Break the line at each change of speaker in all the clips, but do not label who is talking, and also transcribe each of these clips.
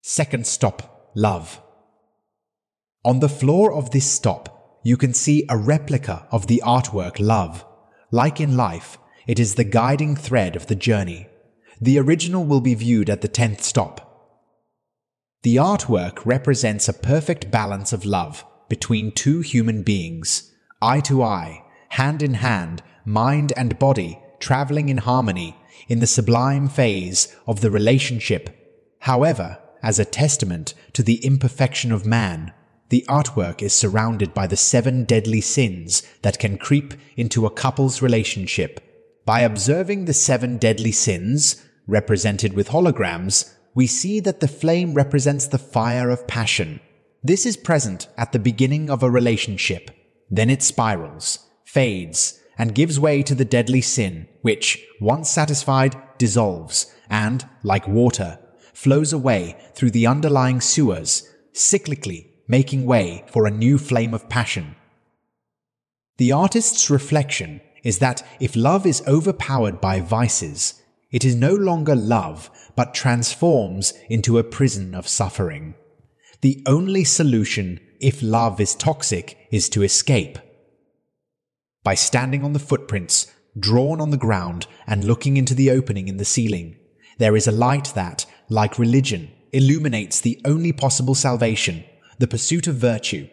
Second stop, love. On the floor of this stop, you can see a replica of the artwork Love. Like in life, it is the guiding thread of the journey. The original will be viewed at the 10th stop. The artwork represents a perfect balance of love between two human beings, eye to eye, hand in hand, mind and body traveling in harmony in the sublime phase of the relationship. However, as a testament to the imperfection of man, the artwork is surrounded by the 7 deadly sins that can creep into a couple's relationship. By observing the 7 deadly sins, represented with holograms, we see that the flame represents the fire of passion. This is present at the beginning of a relationship. Then it spirals, fades, and gives way to the deadly sin, which, once satisfied, dissolves and, like water, flows away through the underlying sewers, cyclically making way for a new flame of passion. The artist's reflection is that if love is overpowered by vices, it is no longer love but transforms into a prison of suffering. The only solution, if love is toxic, is to escape. By standing on the footprints, drawn on the ground and looking into the opening in the ceiling, there is a light that, like religion, illuminates the only possible salvation, the pursuit of virtue.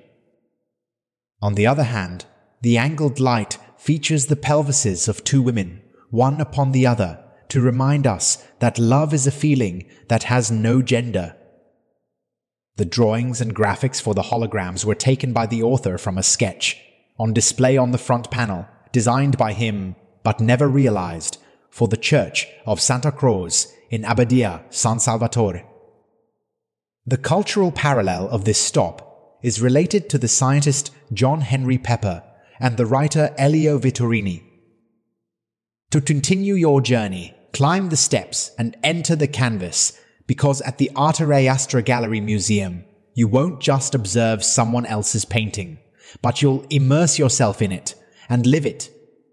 On the other hand, the angled light features the pelvises of 2 women, one upon the other, to remind us that love is a feeling that has no gender. The drawings and graphics for the holograms were taken by the author from a sketch, on display on the front panel, designed by him, but never realized, for the Church of Santa Cruz in Abbadia San Salvatore. The cultural parallel of this stop is related to the scientist John Henry Pepper and the writer Elio Vittorini. To continue your journey, climb the steps and enter the canvas, because at the Arte Astra Gallery Museum, you won't just observe someone else's painting, but you'll immerse yourself in it and live it